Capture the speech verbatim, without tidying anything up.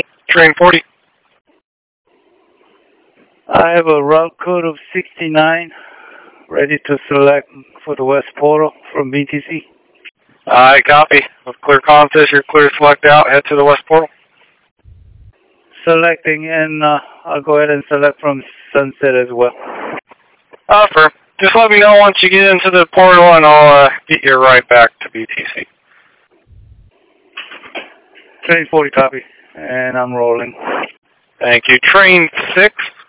Train forty. I have a route code of sixty-nine, ready to select for the West Portal from B T C. I copy. With clear comm says you're clear to select out, head to the West Portal. Selecting, and uh, I'll go ahead and select from Sunset as well. Offer. Just let me know once you get into the portal and I'll uh, get you right back to B T C. Train forty copy, and I'm rolling. Thank you. Train six.